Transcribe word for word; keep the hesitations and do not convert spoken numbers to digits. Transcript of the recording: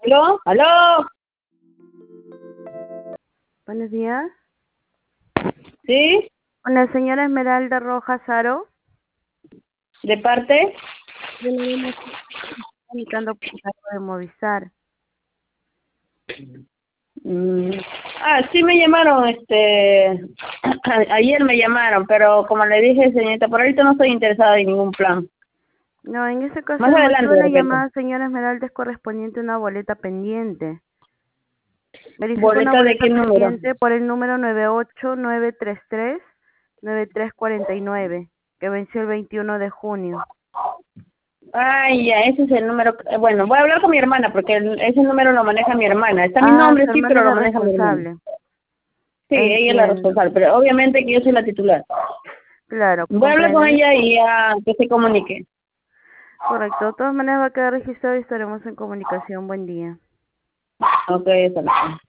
¿Aló? ¿Aló? Buenos días. ¿Sí? Con la señora Esmeralda Rojas Aro. ¿De parte? Yo le vengo comunicando por cargo de Movistar. Mm. Ah, sí me llamaron, este, ayer me llamaron, pero como le dije, señorita, por ahorita no estoy interesada en ningún plan. No, en ese caso Más el motivo adelante, de de la repente. llamada, señora Esmeralda, es correspondiente a una boleta pendiente. Verifico una ¿Boleta de boleta qué número? pendiente por el número nueve ocho nueve tres tres nueve tres cuatro nueve, que venció el veintiuno de junio. Ay, ya, ese es el número. eh, Bueno, voy a hablar con mi hermana, porque el- ese número lo maneja mi hermana. Está mi Ah, nombre, su sí, hermana pero es lo la maneja mi hermana. responsable. Sí, ella es la Entiendo. responsable, pero obviamente que yo soy la titular. Claro, Voy a hablar con comprendo. ella y ya que se comunique. Correcto. De todas maneras va a quedar registrado y estaremos en comunicación. Buen día. Ok, está bien.